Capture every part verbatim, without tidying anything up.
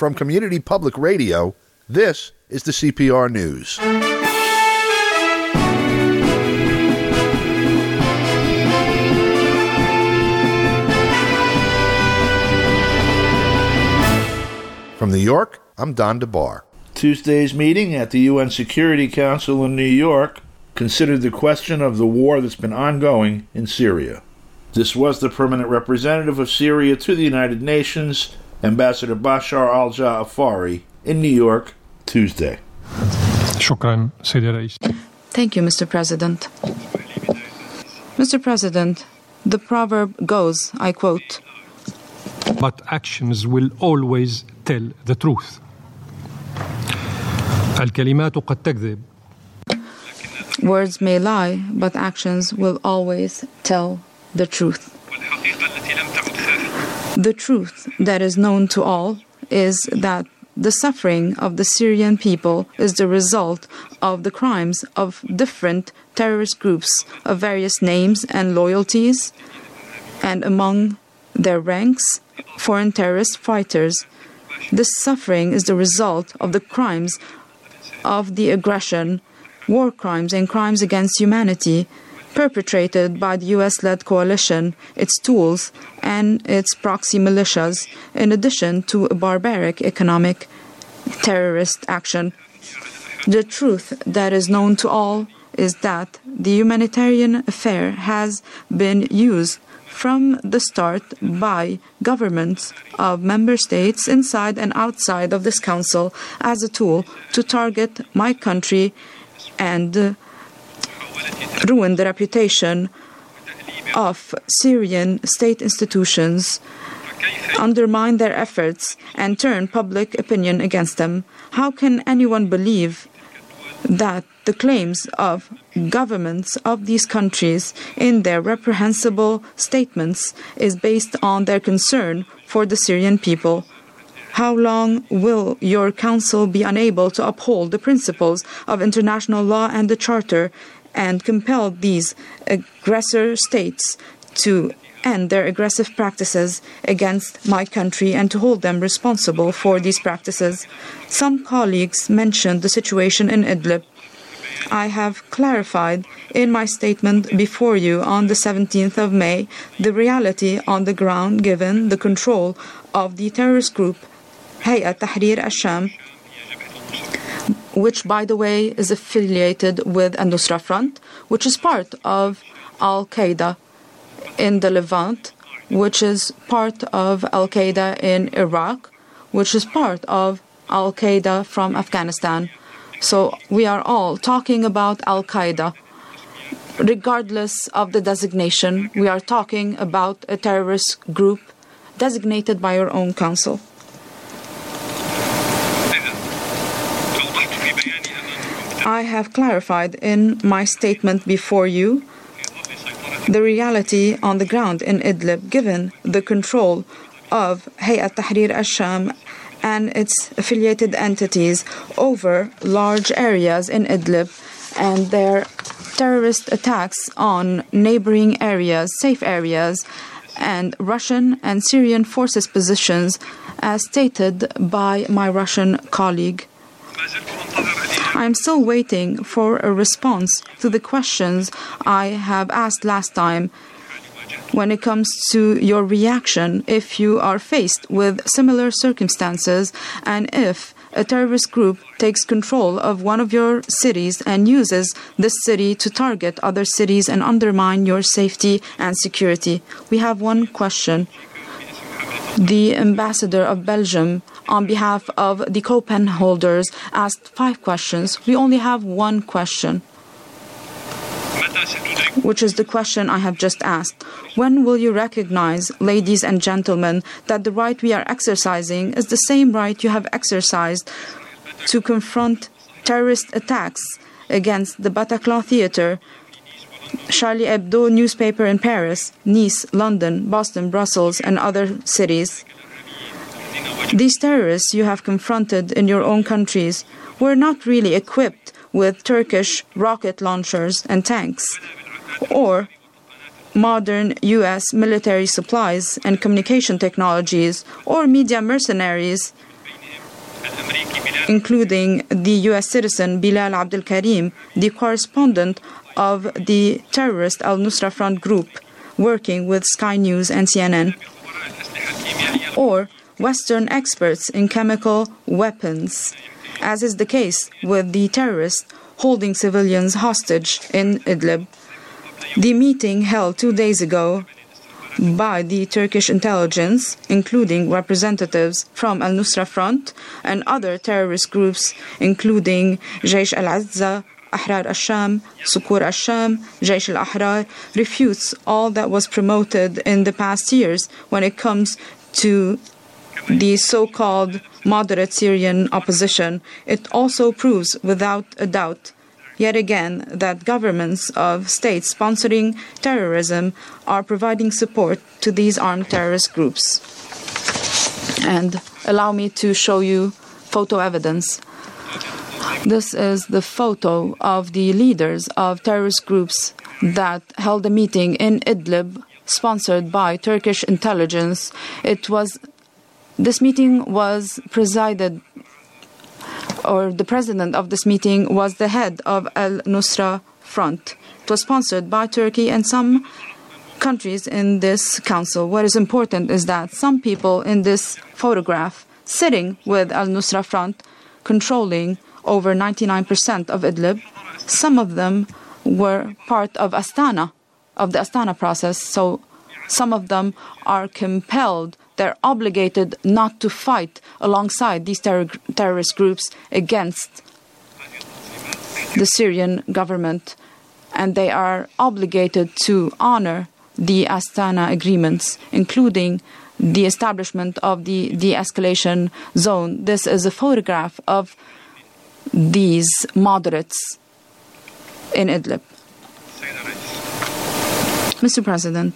From Community Public Radio, this is the C P R News. From New York, I'm Don DeBar. Tuesday's meeting at the U N Security Council in New York considered the question of the war that's been ongoing in Syria. This was the permanent representative of Syria to the United Nations, Ambassador Bashar al-Ja'afari, in New York, Tuesday. Shukran, Sayyidi Rais. Thank you, Mister President. Mister President, the proverb goes, I quote, "But actions will always tell the truth. الكلمات قد تكذب." Words may lie, but actions will always tell the truth. The truth that is known to all is that the suffering of the Syrian people is the result of the crimes of different terrorist groups of various names and loyalties, and among their ranks, foreign terrorist fighters. This suffering is the result of the crimes of the aggression, war crimes and crimes against humanity perpetrated by the U S-led coalition, its tools, and its proxy militias, in addition to a barbaric economic terrorist action. The truth that is known to all is that the humanitarian affair has been used from the start by governments of member states inside and outside of this council as a tool to target my country and uh, ruin the reputation of Syrian state institutions, undermine their efforts, and turn public opinion against them. How can anyone believe that the claims of governments of these countries in their reprehensible statements is based on their concern for the Syrian people? How long will your council be unable to uphold the principles of international law and the Charter and compel these aggressor states to end their aggressive practices against my country and to hold them responsible for these practices? Some colleagues mentioned the situation in Idlib. I have clarified in my statement before you on the seventeenth of May the reality on the ground given the control of the terrorist group Hayat Tahrir al-Sham, which, by the way, is affiliated with Al-Nusra Front, which is part of Al-Qaeda in the Levant, which is part of Al-Qaeda in Iraq, which is part of Al-Qaeda from Afghanistan. So we are all talking about Al-Qaeda. Regardless of the designation, we are talking about a terrorist group designated by your own council. I have clarified in my statement before you the reality on the ground in Idlib, given the control of Hayat Tahrir al-Sham and its affiliated entities over large areas in Idlib and their terrorist attacks on neighboring areas, safe areas, and Russian and Syrian forces positions, as stated by my Russian colleague. I am still waiting for a response to the questions I have asked last time when it comes to your reaction if you are faced with similar circumstances and if a terrorist group takes control of one of your cities and uses this city to target other cities and undermine your safety and security. We have one question. The ambassador of Belgium, on behalf of the co-pen holders, asked five questions. We only have one question, which is the question I have just asked. When will you recognize, ladies and gentlemen, that the right we are exercising is the same right you have exercised to confront terrorist attacks against the Bataclan Theatre, Charlie Hebdo newspaper in Paris, Nice, London, Boston, Brussels, and other cities? These terrorists you have confronted in your own countries were not really equipped with Turkish rocket launchers and tanks, or modern U S military supplies and communication technologies, or media mercenaries including the U S citizen Bilal Abdel Karim, the correspondent of the terrorist Al-Nusra Front group, working with Sky News and C N N, or Western experts in chemical weapons, as is the case with the terrorists holding civilians hostage in Idlib. The meeting held two days ago by the Turkish intelligence, including representatives from Al-Nusra Front and other terrorist groups, including Jaish al-Azza, Ahrar al-Sham, Sukur al-Sham, Jaish al-Ahrar, refutes all that was promoted in the past years when it comes to the so-called moderate Syrian opposition. It also proves without a doubt yet again that governments of states sponsoring terrorism are providing support to these armed terrorist groups. And allow me to show you photo evidence. This is the photo of the leaders of terrorist groups that held a meeting in Idlib sponsored by Turkish intelligence. It was this meeting was presided or the president of this meeting was the head of Al-Nusra Front. It was sponsored by Turkey and some countries in this council. What is important is that some people in this photograph sitting with Al-Nusra Front, controlling over ninety-nine percent of Idlib, some of them were part of Astana, of the Astana process, so some of them are compelled, they're obligated not to fight alongside these terror terrorist groups against the Syrian government, and they are obligated to honor the Astana agreements, including the establishment of the de-escalation zone. This is a photograph of these moderates in Idlib. Mister President,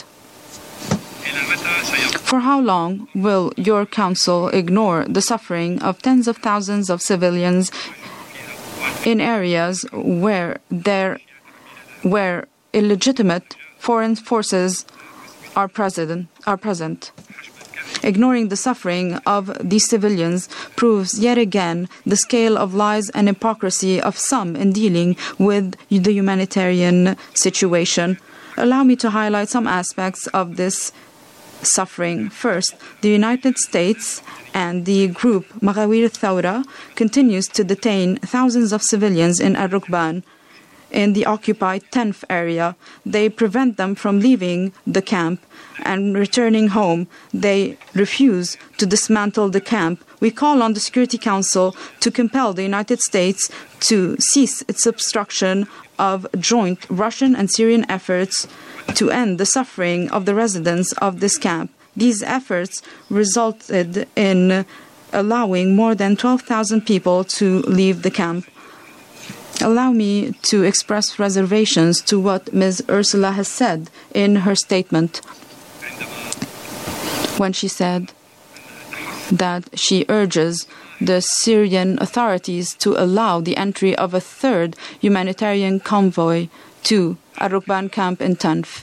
for how long will your council ignore the suffering of tens of thousands of civilians in areas where there, where illegitimate foreign forces are present, are present? Ignoring the suffering of these civilians proves yet again the scale of lies and hypocrisy of some in dealing with the humanitarian situation. Allow me to highlight some aspects of this suffering. First, the United States and the group Maghawir al-Thawra continues to detain thousands of civilians in Al-Rukban, in the occupied tenth area. They prevent them from leaving the camp and returning home. They refuse to dismantle the camp. We call on the Security Council to compel the United States to cease its obstruction of joint Russian and Syrian efforts to end the suffering of the residents of this camp. These efforts resulted in allowing more than twelve thousand people to leave the camp. Allow me to express reservations to what Miz Ursula has said in her statement when she said that she urges the Syrian authorities to allow the entry of a third humanitarian convoy to Al-Rukban camp in Tanf.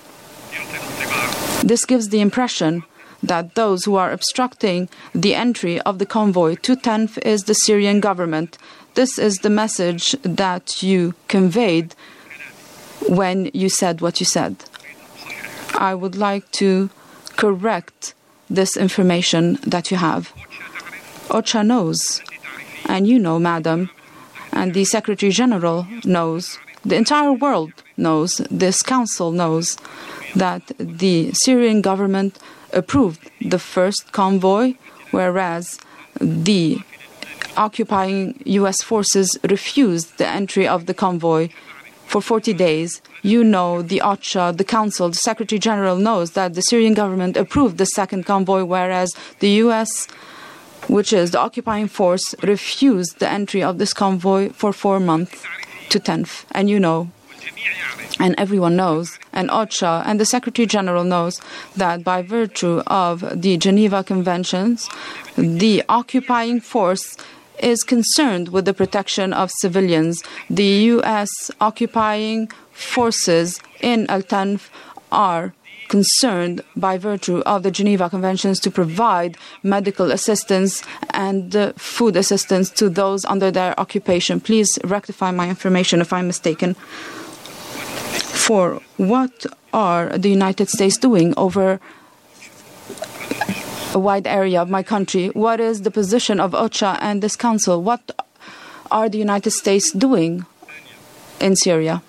This gives the impression that those who are obstructing the entry of the convoy to Tanf is the Syrian government. This is the message that you conveyed when you said what you said. I would like to correct this information that you have. OCHA knows, and you know, Madam, and the Secretary General knows, the entire world knows, this Council knows, that the Syrian government approved the first convoy, whereas the occupying U S forces refused the entry of the convoy for forty days. You know, the OCHA, the Council, the Secretary General knows that the Syrian government approved the second convoy, whereas the U S, which is the occupying force, refused the entry of this convoy for four months to Tanf. And you know, and everyone knows, and OCHA and the Secretary General knows, that by virtue of the Geneva Conventions, the occupying force is concerned with the protection of civilians. The U S occupying forces in Al-Tanf are concerned by virtue of the Geneva Conventions to provide medical assistance and uh, food assistance to those under their occupation. Please rectify my information if I'm mistaken. For what are the United States doing over a wide area of my country? What is the position of OCHA and this council? What are the United States doing in Syria?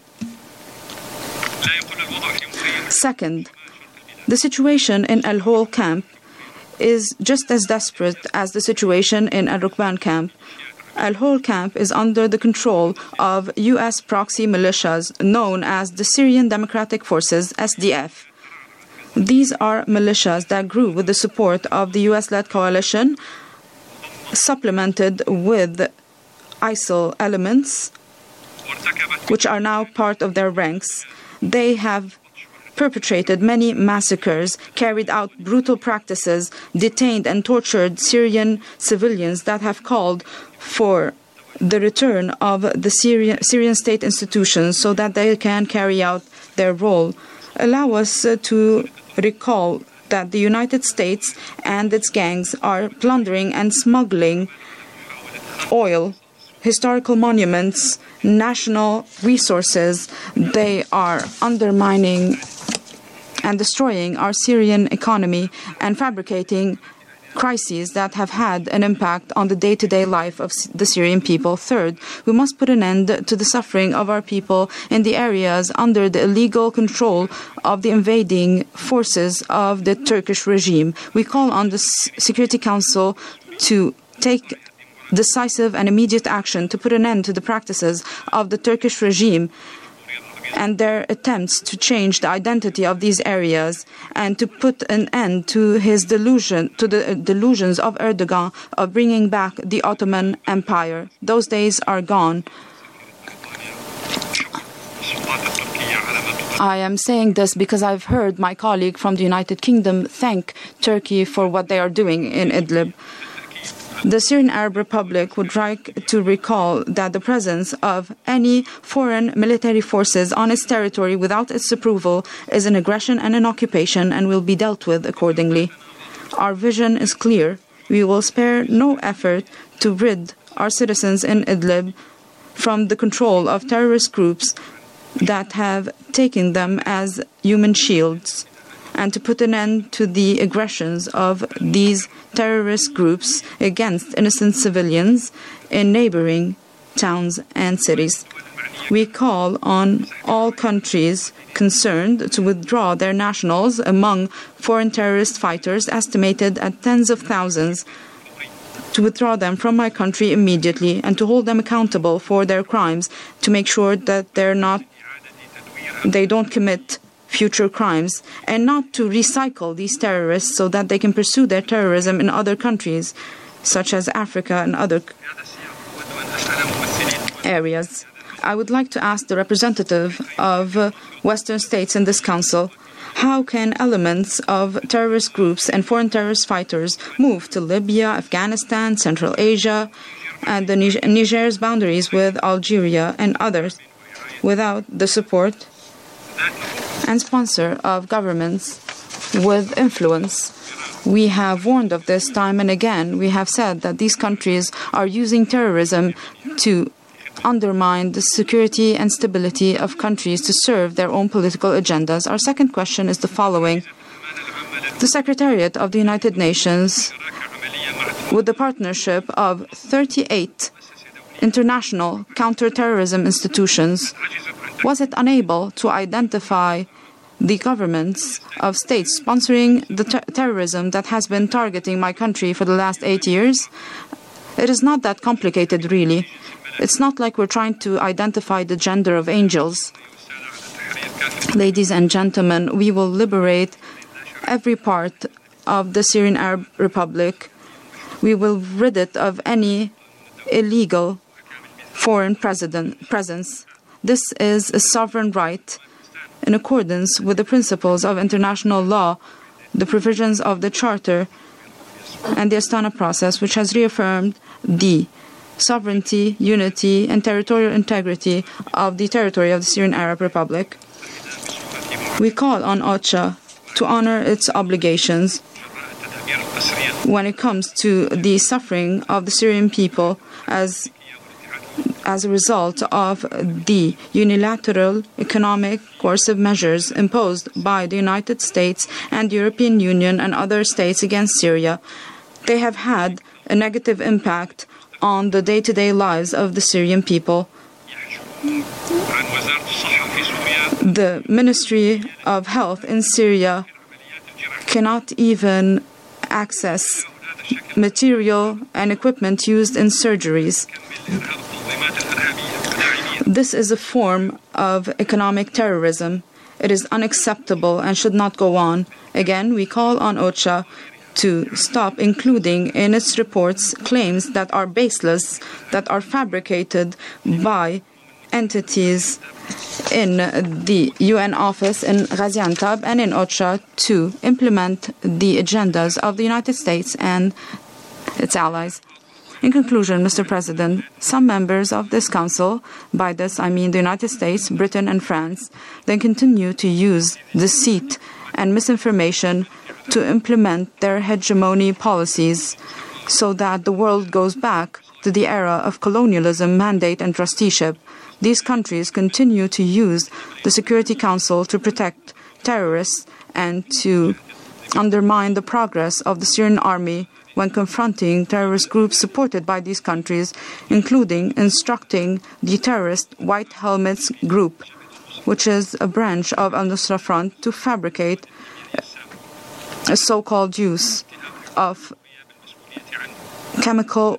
Second, the situation in Al Hol camp is just as desperate as the situation in Al Rukban camp. Al Hol camp is under the control of U S proxy militias known as the Syrian Democratic Forces, S D F. These are militias that grew with the support of the U S-led coalition, supplemented with I S I L elements, which are now part of their ranks. They have perpetrated many massacres, carried out brutal practices, detained and tortured Syrian civilians that have called for the return of the Syrian, Syrian state institutions so that they can carry out their role. Allow us uh, to recall that the United States and its gangs are plundering and smuggling oil, historical monuments, national resources. They are undermining and destroying our Syrian economy and fabricating crises that have had an impact on the day-to-day life of the Syrian people. Third, we must put an end to the suffering of our people in the areas under the illegal control of the invading forces of the Turkish regime. We call on the Security Council to take decisive and immediate action to put an end to the practices of the Turkish regime and their attempts to change the identity of these areas, and to put an end to his delusion, to the delusions of Erdogan of bringing back the Ottoman Empire. Those days are gone. I am saying this because I've heard my colleague from the United Kingdom thank Turkey for what they are doing in Idlib. The Syrian Arab Republic would like to recall that the presence of any foreign military forces on its territory without its approval is an aggression and an occupation and will be dealt with accordingly. Our vision is clear. We will spare no effort to rid our citizens in Idlib from the control of terrorist groups that have taken them as human shields, and to put an end to the aggressions of these terrorist groups against innocent civilians in neighboring towns and cities. We call on all countries concerned to withdraw their nationals among foreign terrorist fighters, estimated at tens of thousands, to withdraw them from my country immediately and to hold them accountable for their crimes, to make sure that they're not, they don't commit future crimes, and not to recycle these terrorists so that they can pursue their terrorism in other countries, such as Africa and other areas. I would like to ask the representative of uh, Western states in this council, how can elements of terrorist groups and foreign terrorist fighters move to Libya, Afghanistan, Central Asia, and the Niger- Niger's boundaries with Algeria and others without the support and sponsor of governments with influence? We have warned of this time and again. We have said that these countries are using terrorism to undermine the security and stability of countries to serve their own political agendas. Our second question is the following. The Secretariat of the United Nations, with the partnership of thirty-eight international counterterrorism institutions, was it unable to identify the governments of states sponsoring the ter- terrorism that has been targeting my country for the last eight years? It is not that complicated, really. It's not like we're trying to identify the gender of angels. Ladies and gentlemen, we will liberate every part of the Syrian Arab Republic. We will rid it of any illegal foreign president, presence. This is a sovereign right in accordance with the principles of international law, the provisions of the Charter, and the Astana process, which has reaffirmed the sovereignty, unity, and territorial integrity of the territory of the Syrian Arab Republic. We call on OCHA to honor its obligations when it comes to the suffering of the Syrian people as as a result of the unilateral economic coercive measures imposed by the United States and the European Union and other states against Syria. They have had a negative impact on the day-to-day lives of the Syrian people. The Ministry of Health in Syria cannot even access material and equipment used in surgeries. This is a form of economic terrorism. It is unacceptable and should not go on. Again, we call on OCHA to stop including in its reports claims that are baseless, that are fabricated by entities in the U N office in Gaziantep and in OCHA to implement the agendas of the United States and its allies. In conclusion, Mister President, some members of this Council, by this I mean the United States, Britain and France, then continue to use deceit and misinformation to implement their hegemony policies so that the world goes back to the era of colonialism, mandate and trusteeship. These countries continue to use the Security Council to protect terrorists and to undermine the progress of the Syrian army when confronting terrorist groups supported by these countries, including instructing the terrorist White Helmets group, which is a branch of Al-Nusra Front, to fabricate a so-called use of chemical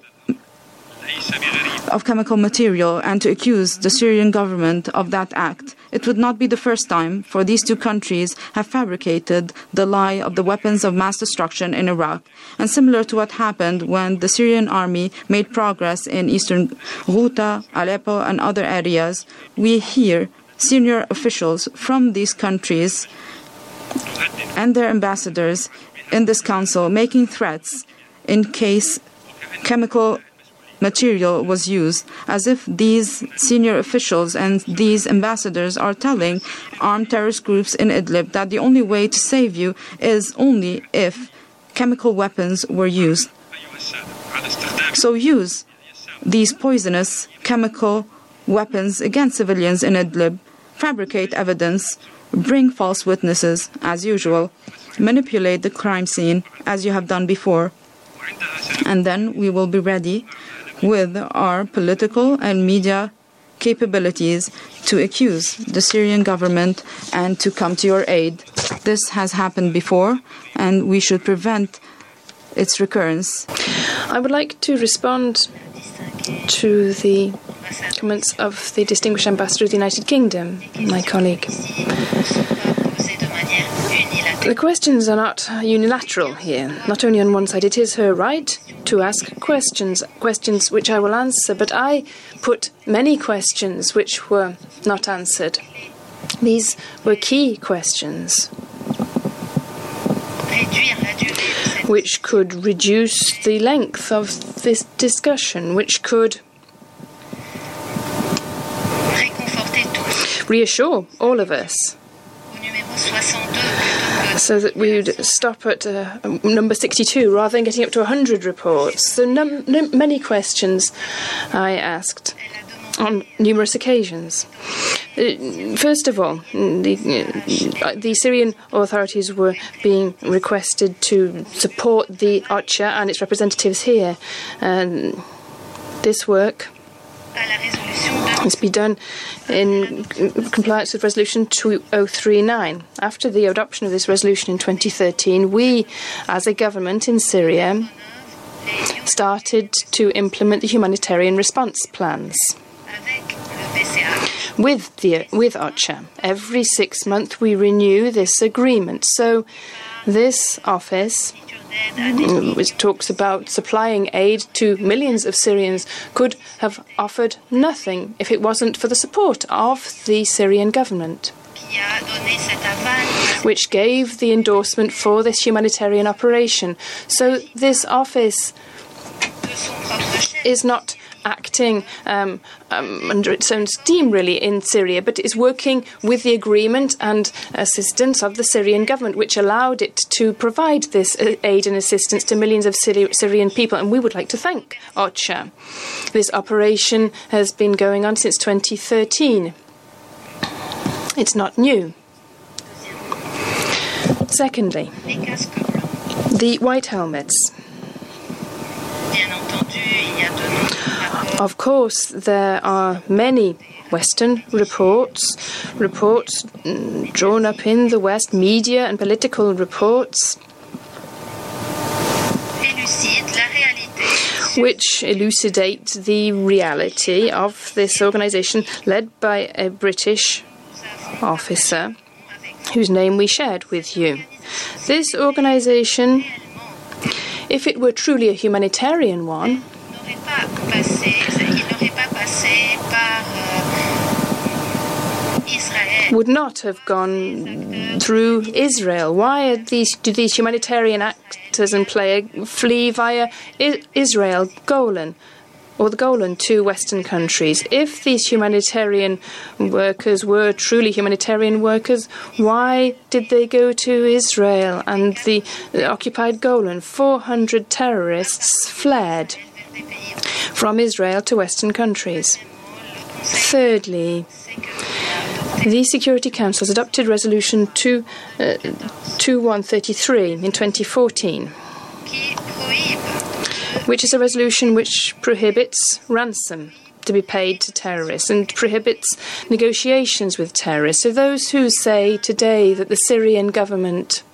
of chemical material and to accuse the Syrian government of that act. It would not be the first time, for these two countries have fabricated the lie of the weapons of mass destruction in Iraq. And similar to what happened when the Syrian army made progress in eastern Ghouta, Aleppo and other areas, we hear senior officials from these countries and their ambassadors in this council making threats in case chemical material was used, as if these senior officials and these ambassadors are telling armed terrorist groups in Idlib that the only way to save you is only if chemical weapons were used. So use these poisonous chemical weapons against civilians in Idlib, fabricate evidence, bring false witnesses as usual, manipulate the crime scene as you have done before, and then we will be ready with our political and media capabilities to accuse the Syrian government and to come to your aid. This has happened before, and we should prevent its recurrence. I would like to respond to the comments of the distinguished ambassador of the United Kingdom, my colleague. The questions are not unilateral here, not only on one side. It is her right to ask questions, questions which I will answer, but I put many questions which were not answered. These were key questions which could reduce the length of this discussion, which could reassure all of us, so that we would stop at uh, number sixty-two rather than getting up to one hundred reports. So num- num- many questions I asked on numerous occasions. Uh, first of all, the, uh, the Syrian authorities were being requested to support the OCHA and its representatives here. And this work must be done in compliance with Resolution two thousand thirty-nine. After the adoption of this resolution in twenty thirteen, we, as a government in Syria, started to implement the humanitarian response plans with the with OCHA. Every six months we renew this agreement. So this office, which talks about supplying aid to millions of Syrians, could have offered nothing if it wasn't for the support of the Syrian government, which gave the endorsement for this humanitarian operation. So this office is not acting um, um, under its own steam, really, in Syria, but is working with the agreement and assistance of the Syrian government, which allowed it to provide this aid and assistance to millions of Syri- Syrian people. And we would like to thank OCHA. This operation has been going on since twenty thirteen. It's not new. Secondly, the white helmets. Of course, there are many Western reports, reports drawn up in the West, media and political reports, which elucidate the reality of this organization led by a British officer whose name we shared with you. This organization, if it were truly a humanitarian one, would not have gone through Israel. Why are these, do these humanitarian actors and players flee via I- Israel, Golan, or the Golan to Western countries? If these humanitarian workers were truly humanitarian workers, why did they go to Israel and the, the occupied Golan? four hundred terrorists fled from Israel to Western countries. Thirdly, the Security Council has adopted Resolution two, uh, two one three three in twenty fourteen, which is a resolution which prohibits ransom to be paid to terrorists and prohibits negotiations with terrorists. So those who say today that the Syrian government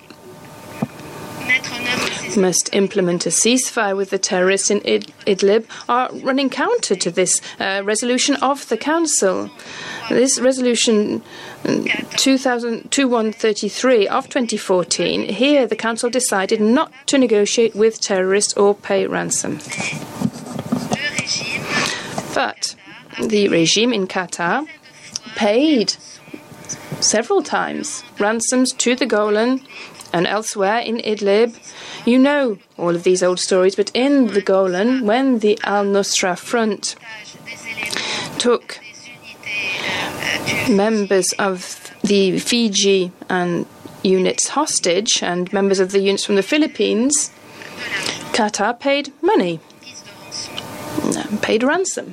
must implement a ceasefire with the terrorists in Id- Idlib are running counter to this uh, resolution of the Council. This resolution two one three three of twenty fourteen, here the Council decided not to negotiate with terrorists or pay ransom. But the regime in Qatar paid several times ransoms to the Golan and elsewhere in Idlib. You know all of these old stories, but in the Golan, when the Al-Nusra Front took members of the Fiji and units hostage and members of the units from the Philippines, Qatar paid money, paid ransom.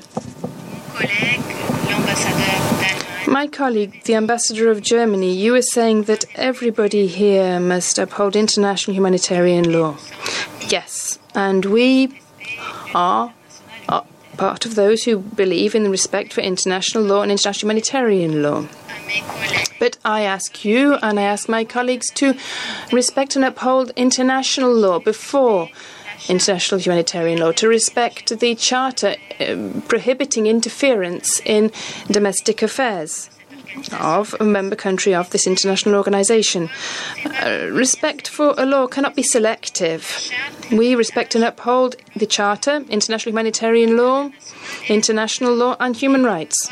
My colleague, the ambassador of Germany, you were saying that everybody here must uphold international humanitarian law. Yes, and we are, are part of those who believe in the respect for international law and international humanitarian law. But I ask you and I ask my colleagues to respect and uphold international law before international humanitarian law, to respect the Charter uh, prohibiting interference in domestic affairs of a member country of this international organization. Uh, respect for a law cannot be selective. We respect and uphold the Charter, international humanitarian law, international law and human rights.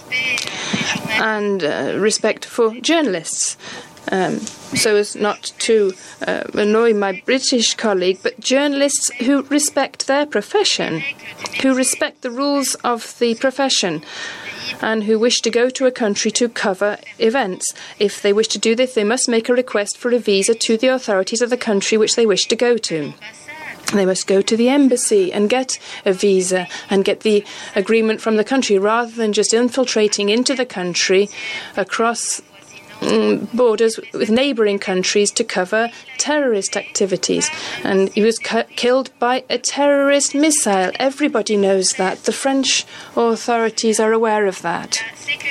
And uh, respect for journalists. Um, so as not to uh, annoy my British colleague, but journalists who respect their profession, who respect the rules of the profession, and who wish to go to a country to cover events. If they wish to do this, they must make a request for a visa to the authorities of the country which they wish to go to. They must go to the embassy and get a visa and get the agreement from the country, rather than just infiltrating into the country across borders with neighbouring countries to cover terrorist activities. And he was cu- killed by a terrorist missile. Everybody knows that. The French authorities are aware of that.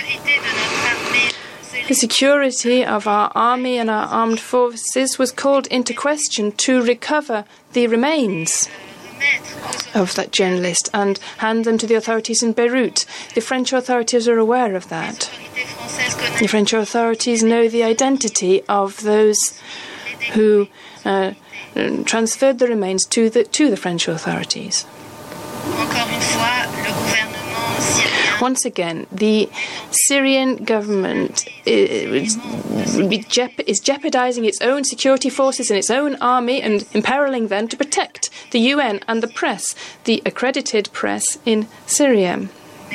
The security of our army and our armed forces was called into question to recover the remains of that journalist and hand them to the authorities in Beirut. The French authorities are aware of that. The French authorities know the identity of those who uh, transferred the remains to the to the French authorities. Once again, the Syrian government is, is jeopardizing its own security forces and its own army and imperiling them to protect the U N and the press, the accredited press in Syria.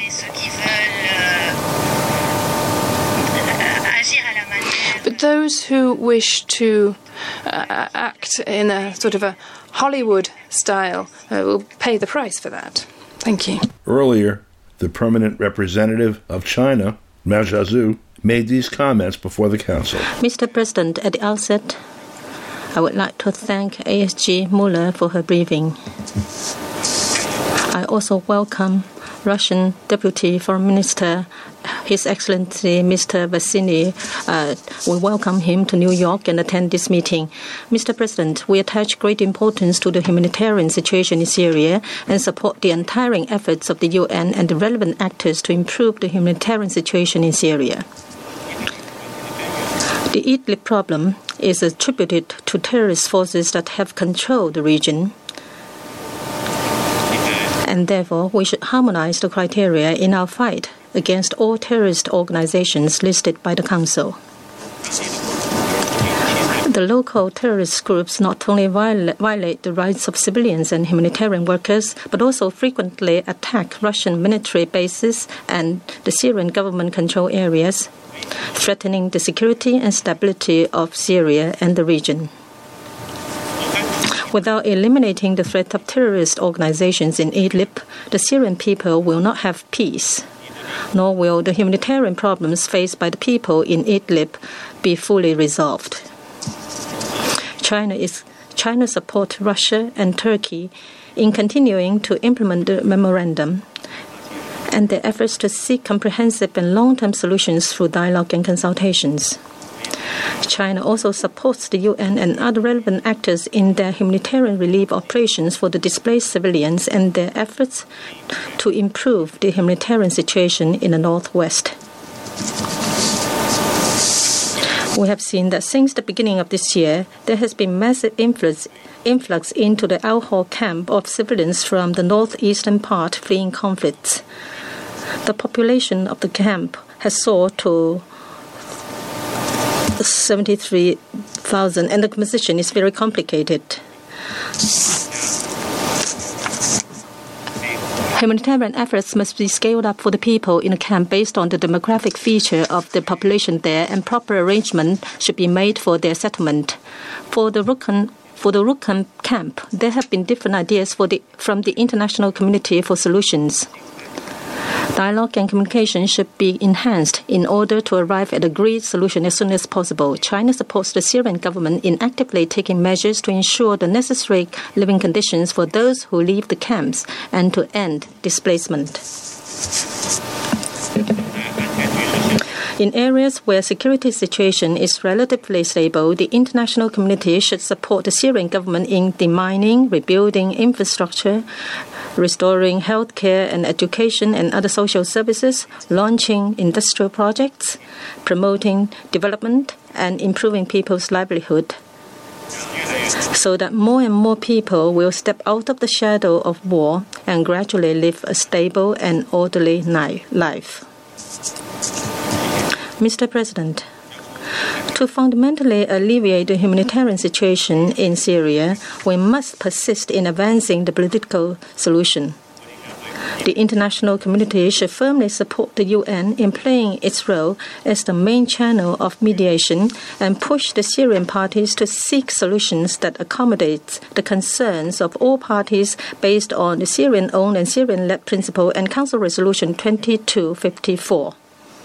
But those who wish to uh, act in a sort of a Hollywood style uh, will pay the price for that. Thank you. Earlier, the permanent representative of China, Mao Zedong, made these comments before the Council. Mister President, at the outset, I would like to thank A S G Muller for her briefing. I also welcome Russian Deputy Foreign Minister, His Excellency Mister Vassily. Uh, we welcome him to New York and attend this meeting. Mister President, we attach great importance to the humanitarian situation in Syria and support the untiring efforts of the U N and the relevant actors to improve the humanitarian situation in Syria. The Idlib problem is attributed to terrorist forces that have controlled the region, and therefore we should harmonize the criteria in our fight against all terrorist organizations listed by the Council. The local terrorist groups not only viola- violate the rights of civilians and humanitarian workers, but also frequently attack Russian military bases and the Syrian government-controlled areas, threatening the security and stability of Syria and the region. Without eliminating the threat of terrorist organizations in Idlib, the Syrian people will not have peace, nor will the humanitarian problems faced by the people in Idlib be fully resolved. China is China supports Russia and Turkey in continuing to implement the memorandum and their efforts to seek comprehensive and long-term solutions through dialogue and consultations. China also supports the U N and other relevant actors in their humanitarian relief operations for the displaced civilians and their efforts to improve the humanitarian situation in the northwest. We have seen that since the beginning of this year, there has been massive influx, influx into the Al-Hol camp of civilians from the northeastern part fleeing conflicts. The population of the camp has soared to seventy-three thousand, and the composition is very complicated. Humanitarian efforts must be scaled up for the people in the camp based on the demographic feature of the population there, and proper arrangement should be made for their settlement. For the Rukn For the Rukn camp, there have been different ideas for the, from the international community for solutions. Dialogue and communication should be enhanced in order to arrive at an agreed solution as soon as possible. China supports the Syrian government in actively taking measures to ensure the necessary living conditions for those who leave the camps and to end displacement. In areas where security situation is relatively stable, the international community should support the Syrian government in demining, rebuilding infrastructure, restoring healthcare and education and other social services, launching industrial projects, promoting development, and improving people's livelihood, so that more and more people will step out of the shadow of war and gradually live a stable and orderly life. Mister President, to fundamentally alleviate the humanitarian situation in Syria, we must persist in advancing the political solution. The international community should firmly support the U N in playing its role as the main channel of mediation and push the Syrian parties to seek solutions that accommodate the concerns of all parties based on the Syrian-owned and Syrian-led principle and Council Resolution twenty-two fifty-four.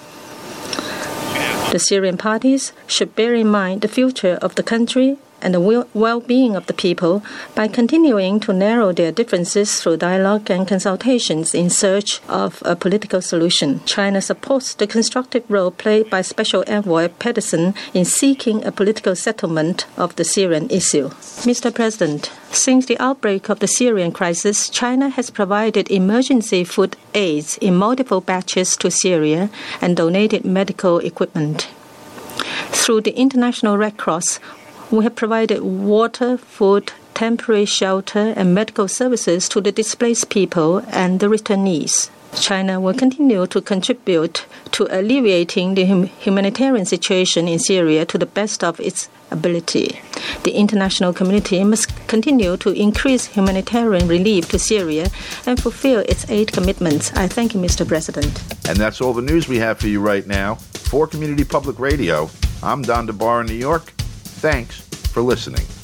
The Syrian parties should bear in mind the future of the country and the well-being of the people by continuing to narrow their differences through dialogue and consultations in search of a political solution. China supports the constructive role played by Special Envoy Pedersen in seeking a political settlement of the Syrian issue. Mister President, since the outbreak of the Syrian crisis, China has provided emergency food aids in multiple batches to Syria and donated medical equipment. Through the International Red Cross, we have provided water, food, temporary shelter, and medical services to the displaced people and the returnees. China will continue to contribute to alleviating the hum- humanitarian situation in Syria to the best of its ability. The international community must continue to increase humanitarian relief to Syria and fulfill its aid commitments. I thank you, Mister President. And that's all the news we have for you right now. For Community Public Radio, I'm Don DeBar in New York. Thanks for listening.